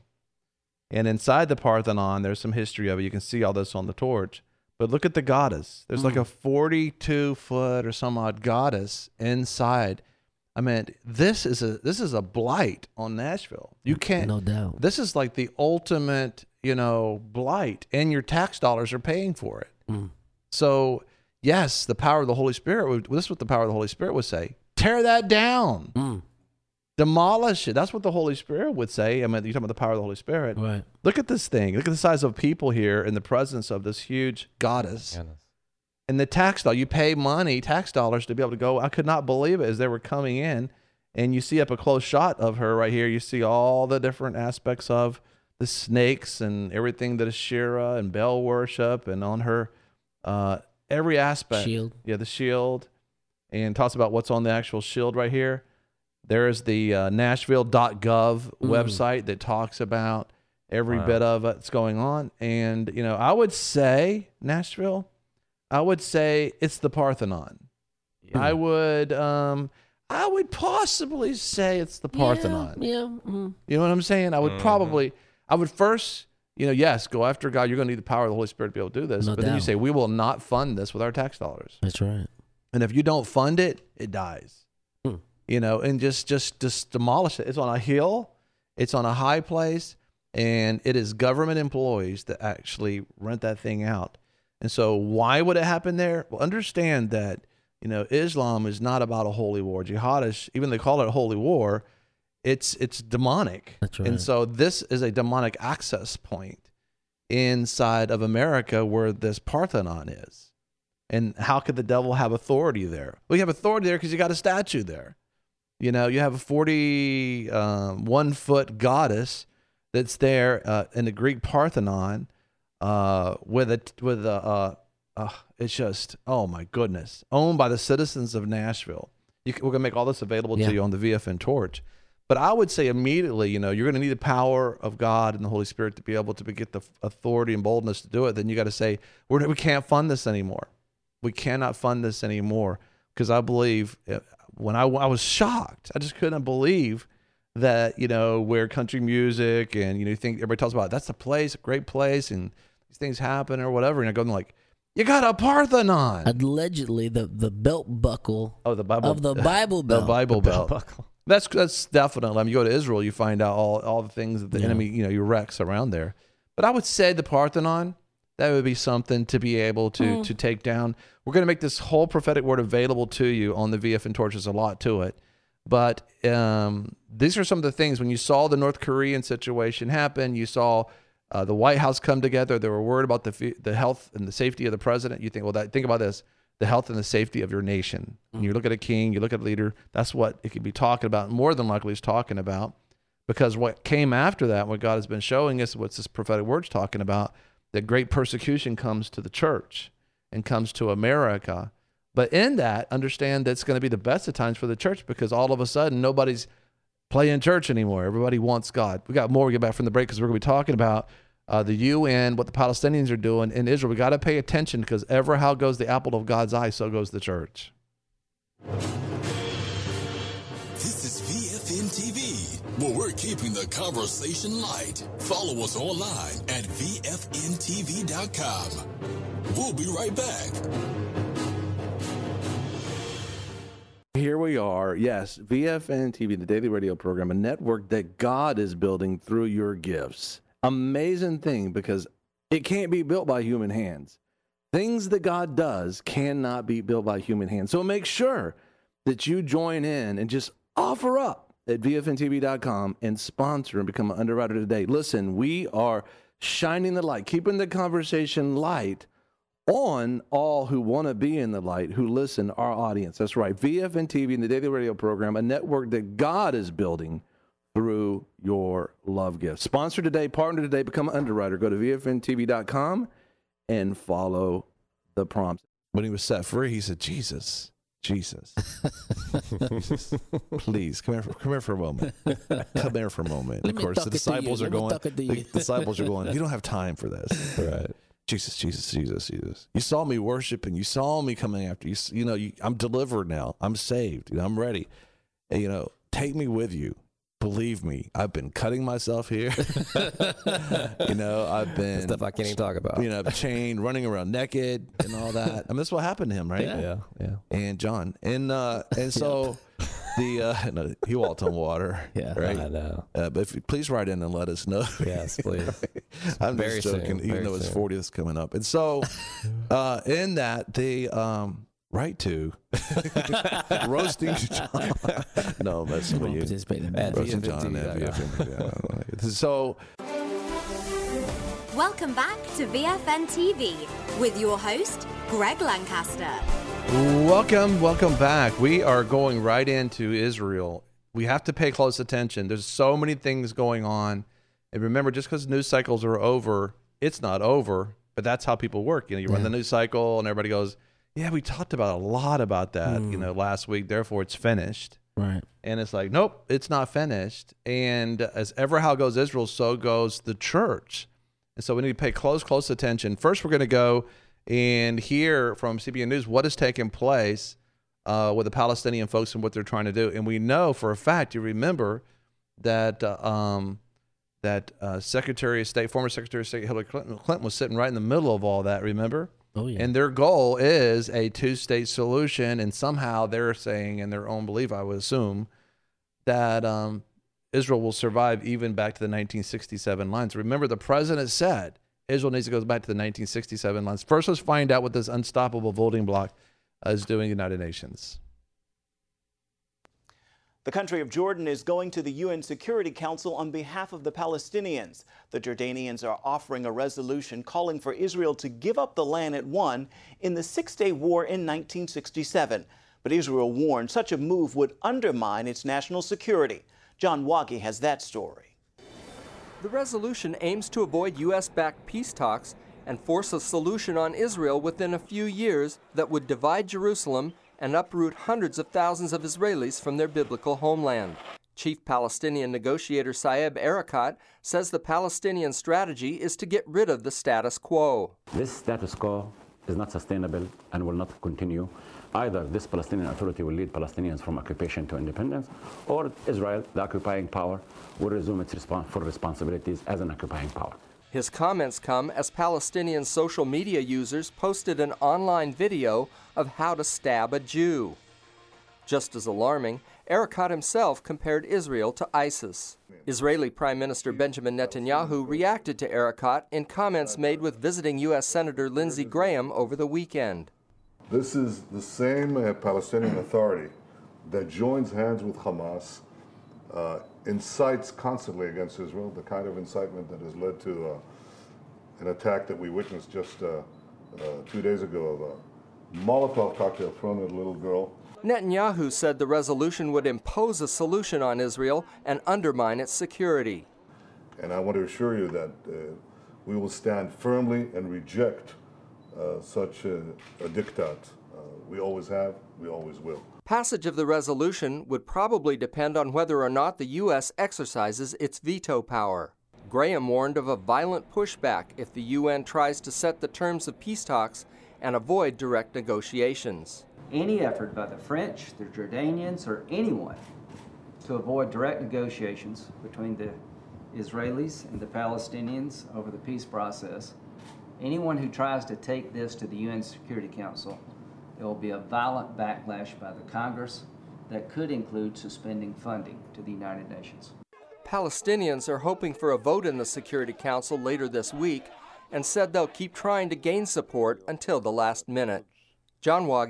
And inside the Parthenon, there's some history of it. You can see all this on the torch. But look at the goddess. There's mm. like a forty-two foot or some odd goddess inside. I mean, this is a this is a blight on Nashville. You can't. No doubt. This is like the ultimate, you know, blight, and your tax dollars are paying for it. Mm. So, yes, the power of the Holy Spirit. Would, this is what the power of the Holy Spirit would say: tear that down, mm. demolish it. That's what the Holy Spirit would say. I mean, you're talking about the power of the Holy Spirit. Right. Look at this thing. Look at the size of people here in the presence of this huge goddess. Goodness. And the tax dollar, you pay money, tax dollars to be able to go. I could not believe it as they were coming in. And you see up a close shot of her right here. You see all the different aspects of the snakes and everything that is Shira and Bell worship, and on her, uh, every aspect. Shield. Yeah, the shield. And talks about what's on the actual shield right here. There is the uh, Nashville dot gov mm. website that talks about every wow. bit of it that's going on. And, you know, I would say, Nashville, I would say it's the Parthenon. Yeah. I would um, I would possibly say it's the Parthenon. Yeah. yeah. Mm. You know what I'm saying? I would mm-hmm. probably, I would first, you know, yes, go after God. You're going to need the power of the Holy Spirit to be able to do this. No but doubt. then you say, we will not fund this with our tax dollars. That's right. And if you don't fund it, it dies. Mm. You know, and just, just, just demolish it. It's on a hill. It's on a high place. And it is government employees that actually rent that thing out. And so why would it happen there? Well, understand that, you know, Islam is not about a holy war. Jihadists, even they call it a holy war, it's it's demonic. That's right. And so this is a demonic access point inside of America where this Parthenon is. And how could the devil have authority there? Well, you have authority there because you got a statue there. You know, you have a forty-one foot goddess that's there uh, in the Greek Parthenon. Uh, with a with a, uh, uh, it's just, oh my goodness, owned by the citizens of Nashville. You can, we're gonna make all this available yeah. to you on the V F N Torch. But I would say immediately, you know, you're gonna need the power of God and the Holy Spirit to be able to get the authority and boldness to do it. Then you got to say, we're, we can't fund this anymore. We cannot fund this anymore because I believe when I I was shocked, I just couldn't believe that, you know, where country music and, you know, you think everybody talks about it, that's a place, a great place, and these things happen or whatever. And I go like, you got a Parthenon. Allegedly, the, the belt buckle oh, the Bible, of the Bible belt. The Bible the belt. belt buckle. That's that's definitely. I mean, you go to Israel, you find out all, all the things that the yeah. enemy, you know, you wrecks around there. But I would say the Parthenon, that would be something to be able to mm. to take down. We're going to make this whole prophetic word available to you on the V F N Torch. There's a lot to it. But um, these are some of the things when you saw the North Korean situation happen, you saw uh, the White House come together. They were worried about the the health and the safety of the president. You think, well, that, think about this, the health and the safety of your nation. Mm-hmm. You look at a king, you look at a leader, that's what it could be talking about. More than likely he's talking about, because what came after that, what God has been showing us, what's this prophetic word's talking about, that great persecution comes to the church and comes to America. But in that, understand that it's going to be the best of times for the church, because all of a sudden nobody's playing church anymore. Everybody wants God. We got more. We get back from the break because we're going to be talking about uh, the U N, what the Palestinians are doing in Israel. We got to pay attention, because ever how goes the apple of God's eye, so goes the church. This is V F N T V, where we're keeping the conversation light. Follow us online at V F N T V dot com. We'll be right back. Here we are. Yes, V F N T V, the daily radio program, a network that God is building through your gifts. Amazing thing, because it can't be built by human hands. Things that God does cannot be built by human hands. So make sure that you join in and just offer up. at V F N T V dot com and sponsor and become an underwriter today. Listen, we are shining the light, keeping the conversation light on all who want to be in the light, who listen, our audience. That's right. V F N T V and the Daily Radio Program, a network that God is building through your love gift. Sponsor today, partner today, become an underwriter. Go to V F N T V dot com and follow the prompts. When he was set free, he said, Jesus, Jesus, Jesus, please come here, for, come here for a moment. Come here for a moment. Let of me course, talk the it to disciples you. are Let me going. talk it to The you. disciples are going. You don't have time for this, right? Jesus, Jesus, Jesus, Jesus. You saw me worshiping. You saw me coming after you. You know, you, I'm delivered now. I'm saved. You know, I'm ready. And, you know, take me with you. Believe me, I've been cutting myself here. you know, I've been Stuff I can't even talk about. You know, chained, running around naked, and all that. I mean, that's what happened to him, right? Yeah, yeah. And John, and uh, and so the uh, no, he walked on water. Yeah, right. I know. Uh, but if you, please write in and let us know. Yes, please. I'm Very just joking, soon, even very though his soon. fortieth is coming up. And so, uh, in that, they um, write to roasting John. No, that's Come what on, you. participate in At that. Roasting V F N John at T V dot com. V F N. Yeah. So. Welcome back to V F N T V with your host, Greg Lancaster. Welcome, welcome back. We are going right into Israel. We have to pay close attention. There's so many things going on. And remember, just because news cycles are over, it's not over, but that's how people work. You know, you run Yeah. the news cycle and everybody goes, yeah, we talked about a lot about that, Mm. you know, last week, therefore it's finished. Right. And it's like, nope, it's not finished. And as ever how goes Israel, so goes the church. And so we need to pay close, close attention. First, we're going to go and hear from C B N News what has taken place uh, with the Palestinian folks and what they're trying to do. And we know for a fact, you remember that uh, um, that uh, Secretary of State, former Secretary of State Hillary Clinton, Clinton was sitting right in the middle of all that, remember? Oh, yeah. And their goal is a two-state solution, and somehow they're saying, in their own belief, I would assume, that um, Israel will survive even back to the nineteen sixty-seven lines. Remember, the president said Israel needs to go back to the nineteen sixty-seven lines. First, let's find out what this unstoppable voting bloc is doing in the United Nations. The country of Jordan is going to the U N Security Council on behalf of the Palestinians. The Jordanians are offering a resolution calling for Israel to give up the land it won in the Six-Day War in nineteen sixty-seven. But Israel warned such a move would undermine its national security. John Wagi has that story. The resolution aims to avoid U S-backed peace talks and force a solution on Israel within a few years that would divide Jerusalem and uproot hundreds of thousands of Israelis from their biblical homeland. Chief Palestinian negotiator Saeb Erekat says the Palestinian strategy is to get rid of the status quo. This status quo is not sustainable and will not continue. Either this Palestinian Authority will lead Palestinians from occupation to independence, or Israel, the occupying power, will resume its respons- full responsibilities as an occupying power. His comments come as Palestinian social media users posted an online video of how to stab a Jew. Just as alarming, Erekat himself compared Israel to ISIS. Israeli Prime Minister Benjamin Netanyahu reacted to Erekat in comments made with visiting U S Senator Lindsey Graham over the weekend. This is the same uh, Palestinian Authority that joins hands with Hamas, uh, incites constantly against Israel, the kind of incitement that has led to uh, an attack that we witnessed just uh, uh, two days ago of a Molotov cocktail thrown at a little girl. Netanyahu said the resolution would impose a solution on Israel and undermine its security. And I want to assure you that uh, we will stand firmly and reject uh, such a, a diktat. Uh, we always have, we always will. Passage of the resolution would probably depend on whether or not the U S exercises its veto power. Graham warned of a violent pushback if the U N tries to set the terms of peace talks and avoid direct negotiations. Any effort by the French, the Jordanians, or anyone to avoid direct negotiations between the Israelis and the Palestinians over the peace process, anyone who tries to take this to the U N Security Council, there will be a violent backlash by the Congress that could include suspending funding to the United Nations. Palestinians are hoping for a vote in the Security Council later this week and said they'll keep trying to gain support until the last minute. John Wagi,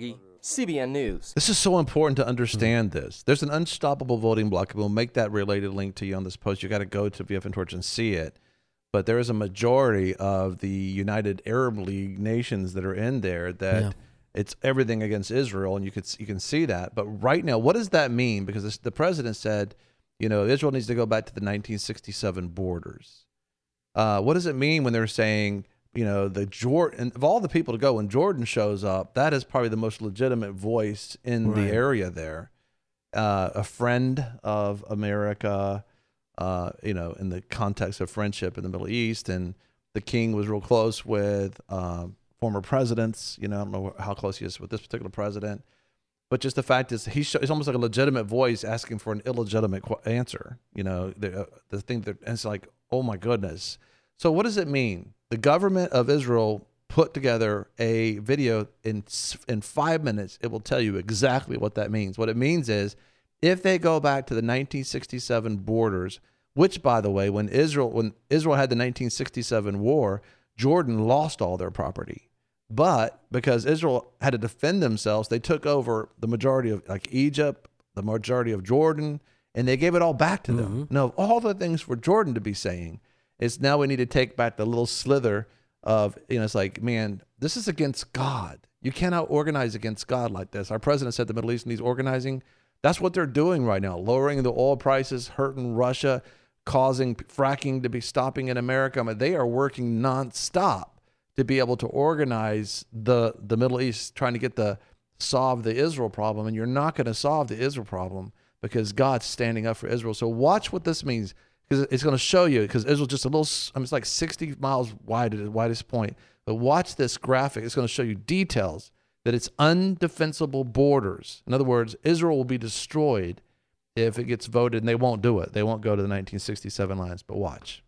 C B N News. This is so important to understand this. There's an unstoppable voting bloc. We'll make that related link to you on this post. You got to go to V F N Torch and see it. But there is a majority of the United Arab League nations that are in there that yeah. it's everything against Israel, and you could you can see that. But right now, what does that mean? Because this, the president said, you know, Israel needs to go back to the nineteen sixty-seven borders. Uh, what does it mean when they're saying, you know, the Jordan, of all the people to go, when Jordan shows up, that is probably the most legitimate voice in right. the area there. Uh, a friend of America, uh, you know, in the context of friendship in the Middle East. And the king was real close with uh, former presidents. You know, I don't know how close he is with this particular president. But just the fact is, he's, he's almost like a legitimate voice asking for an illegitimate qu- answer. You know, the, uh, the thing that, and it's like, oh my goodness. So what does it mean? The government of Israel put together a video in in five minutes. It will tell you exactly what that means. What it means is, if they go back to the nineteen sixty-seven borders, which, by the way, when Israel when Israel had the nineteen sixty-seven war, Jordan lost all their property. But because Israel had to defend themselves, they took over the majority of like Egypt, the majority of Jordan, and they gave it all back to them. Mm-hmm. Now, all the things for Jordan to be saying is now we need to take back the little slither of, you know, it's like, man, this is against God. You cannot organize against God like this. Our president said the Middle East needs organizing. That's what they're doing right now, lowering the oil prices, hurting Russia, causing fracking to be stopping in America. I mean, they are working nonstop to be able to organize the, the Middle East, trying to get the solve the Israel problem. And you're not going to solve the Israel problem because God's standing up for Israel. So watch what this means. Because it's going to show you, because Israel's just a little, I mean, it's like sixty miles wide at the widest point. But watch this graphic. It's going to show you details that it's undefensible borders. In other words, Israel will be destroyed if it gets voted, and they won't do it. They won't go to the nineteen sixty-seven lines, but watch.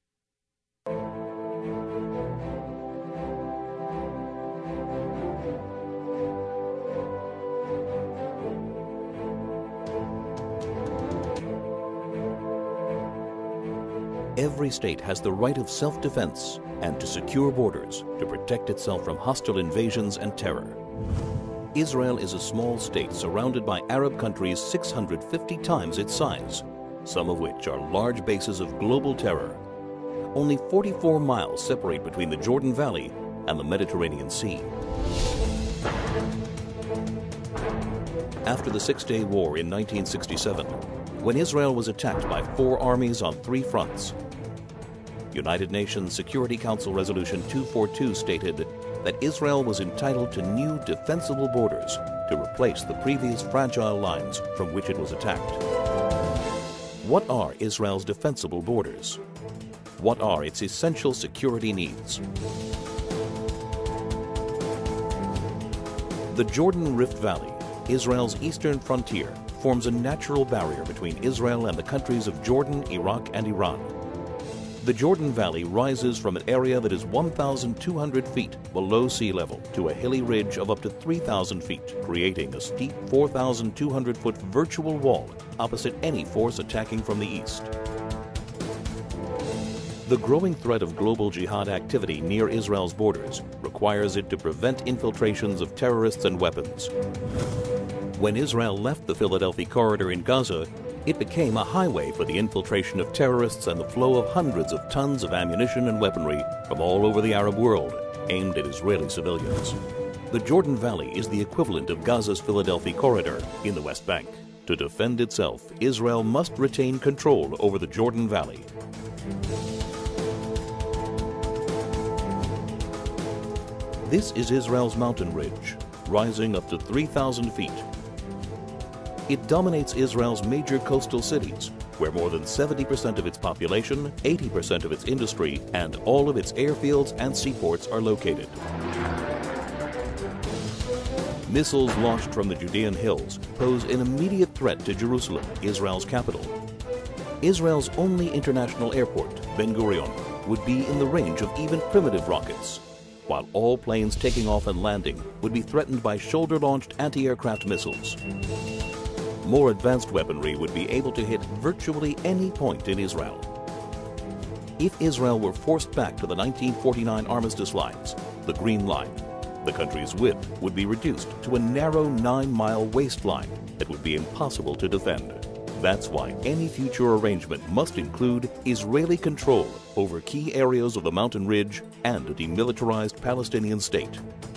Every state has the right of self-defense and to secure borders to protect itself from hostile invasions and terror. Israel is a small state surrounded by Arab countries six hundred fifty times its size, some of which are large bases of global terror. Only forty-four miles separate between the Jordan Valley and the Mediterranean Sea. After the Six-Day War in nineteen sixty-seven, when Israel was attacked by four armies on three fronts, United Nations Security Council Resolution two forty-two stated that Israel was entitled to new defensible borders to replace the previous fragile lines from which it was attacked. What are Israel's defensible borders? What are its essential security needs? The Jordan Rift Valley, Israel's eastern frontier, forms a natural barrier between Israel and the countries of Jordan, Iraq, and Iran. The Jordan Valley rises from an area that is one thousand two hundred feet below sea level to a hilly ridge of up to three thousand feet, creating a steep four thousand two hundred foot virtual wall opposite any force attacking from the east. The growing threat of global jihad activity near Israel's borders requires it to prevent infiltrations of terrorists and weapons. When Israel left the Philadelphia corridor in Gaza, it became a highway for the infiltration of terrorists and the flow of hundreds of tons of ammunition and weaponry from all over the Arab world, aimed at Israeli civilians. The Jordan Valley is the equivalent of Gaza's Philadelphia corridor in the West Bank. To defend itself, Israel must retain control over the Jordan Valley. This is Israel's mountain ridge, rising up to three thousand feet. It dominates Israel's major coastal cities, where more than seventy percent of its population, eighty percent of its industry, and all of its airfields and seaports are located. Missiles launched from the Judean hills pose an immediate threat to Jerusalem, Israel's capital. Israel's only international airport, Ben Gurion, would be in the range of even primitive rockets, while all planes taking off and landing would be threatened by shoulder-launched anti-aircraft missiles. More advanced weaponry would be able to hit virtually any point in Israel. If Israel were forced back to the nineteen forty-nine armistice lines, the Green Line, The country's width would be reduced to a narrow nine-mile waistline that would be impossible to defend. That's why any future arrangement must include Israeli control over key areas of the mountain ridge and a demilitarized Palestinian state.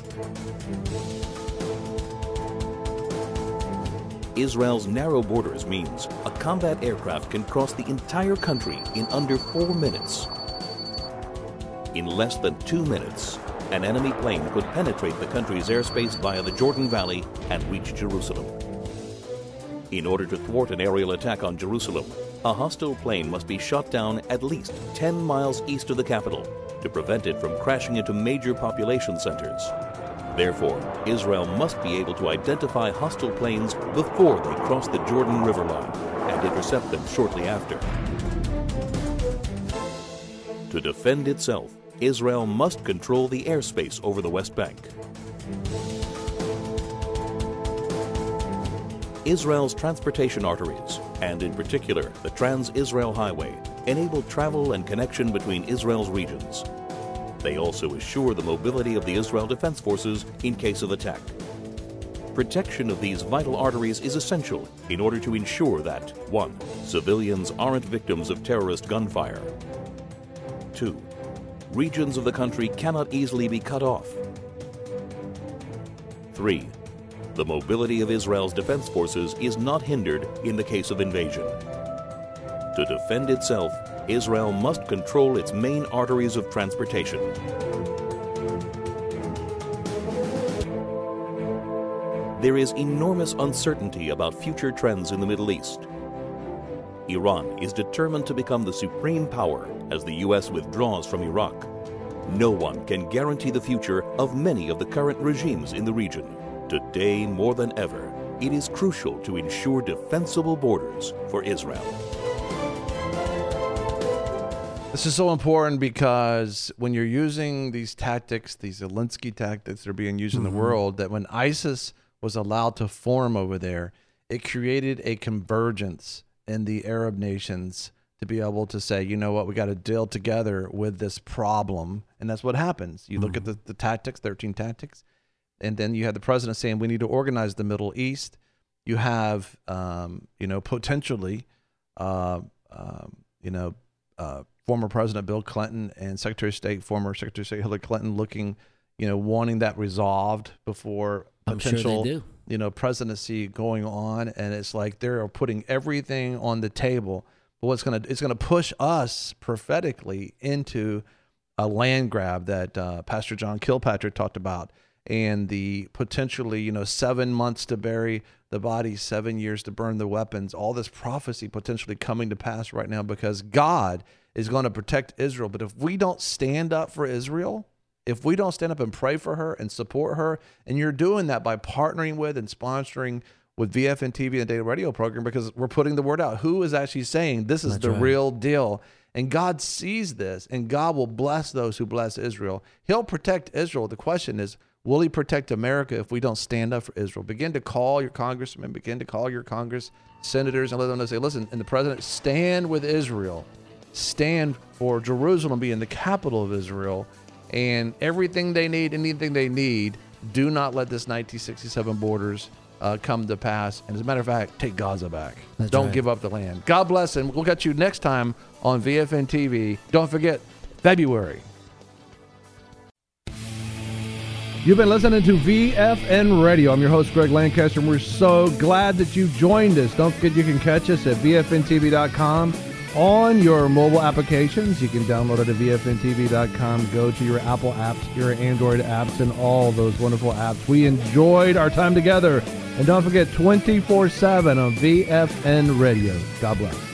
Israel's narrow borders means a combat aircraft can cross the entire country in under four minutes. In less than two minutes, an enemy plane could penetrate the country's airspace via the Jordan Valley and reach Jerusalem. In order to thwart an aerial attack on Jerusalem, a hostile plane must be shot down at least ten miles east of the capital to prevent it from crashing into major population centers. Therefore, Israel must be able to identify hostile planes before they cross the Jordan River line and intercept them shortly after. To defend itself, Israel must control the airspace over the West Bank. Israel's transportation arteries, and in particular the Trans-Israel Highway, enable travel and connection between Israel's regions. They also assure the mobility of the Israel Defense Forces in case of attack. Protection of these vital arteries is essential in order to ensure that, one, civilians aren't victims of terrorist gunfire. Two, regions of the country cannot easily be cut off. Three, the mobility of Israel's defense forces is not hindered in the case of invasion. To defend itself, Israel must control its main arteries of transportation. There is enormous uncertainty about future trends in the Middle East. Iran is determined to become the supreme power as the U S withdraws from Iraq. No one can guarantee the future of many of the current regimes in the region. Today, more than ever, it is crucial to ensure defensible borders for Israel. This is so important because when you're using these tactics, these Zelensky tactics that are being used mm-hmm. in the world, that when ISIS was allowed to form over there, it created a convergence in the Arab nations to be able to say, you know what, we got to deal together with this problem. And that's what happens. You mm-hmm. look at the, the tactics, thirteen tactics, and then you have the president saying we need to organize the Middle East. You have, um, you know, potentially, uh, uh, you know, uh, former President Bill Clinton and Secretary of State, former Secretary of State Hillary Clinton looking, you know, wanting that resolved before potential, sure you know, presidency going on. And it's like they're putting everything on the table. But what's going to, it's going to push us prophetically into a land grab that uh, Pastor John Kilpatrick talked about, and the potentially, you know, seven months to bury the body, seven years to burn the weapons, all this prophecy potentially coming to pass right now because God is going to protect Israel. But if we don't stand up for Israel, if we don't stand up and pray for her and support her, and you're doing that by partnering with and sponsoring with V F N T V and the Daily Radio program, because we're putting the word out. Who is actually saying this is That's the right. real deal? And God sees this, and God will bless those who bless Israel. He'll protect Israel. The question is, will he protect America if we don't stand up for Israel? Begin to call your congressmen, begin to call your Congress senators, and let them know, say, listen, and the president, stand with Israel. Stand for Jerusalem being the capital of Israel, and everything they need, anything they need, do not let this nineteen sixty-seven borders uh, come to pass. And as a matter of fact, take Gaza back. That's Don't right. give up the land. God bless, and we'll get you next time on V F N T V. Don't forget, February. You've been listening to V F N Radio. I'm your host, Greg Lancaster, and we're so glad that you joined us. Don't forget you can catch us at V F N T V dot com. On your mobile applications, you can download it at V F N T V dot com. Go to your Apple apps, your Android apps, and all those wonderful apps. We enjoyed our time together. And don't forget, twenty-four seven on V F N Radio. God bless.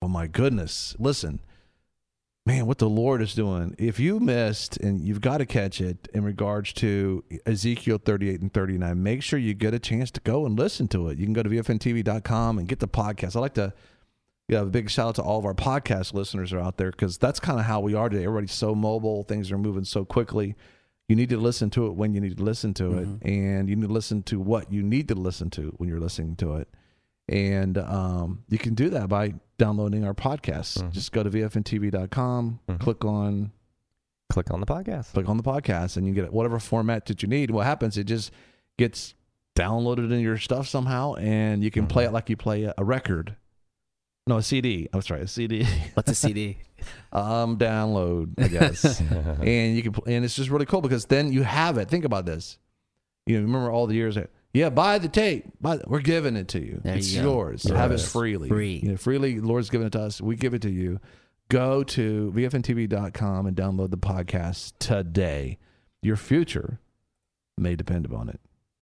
my goodness. Listen, man, what the Lord is doing. If you missed, and you've got to catch it in regards to Ezekiel thirty-eight and thirty-nine, make sure you get a chance to go and listen to it. You can go to V F N T V dot com and get the podcast. I like to give a big shout out to all of our podcast listeners that are out there, because that's kind of how we are today. Everybody's so mobile. Things are moving so quickly. You need to listen to it when you need to listen to it, mm-hmm. and you need to listen to what you need to listen to when you're listening to it. And um, you can do that by downloading our podcasts. Mm-hmm. Just go to V F N T V dot com, mm-hmm. click on click on the podcast. Click on the podcast, and you get whatever format that you need. What happens, it just gets downloaded in your stuff somehow, and you can mm-hmm. play it like you play a, a record. No, a C D. I'm sorry, a C D. What's a C D? um, download, I guess. and you can, and it's just really cool, because then you have it. Think about this. You know, remember all the years that, yeah, buy the tape. Buy the, we're giving it to you. There it's you yours. Yes. Have it freely. Free. You know, freely. The Lord's given it to us. We give it to you. Go to V F N T V dot com and download the podcast today. Your future may depend upon it.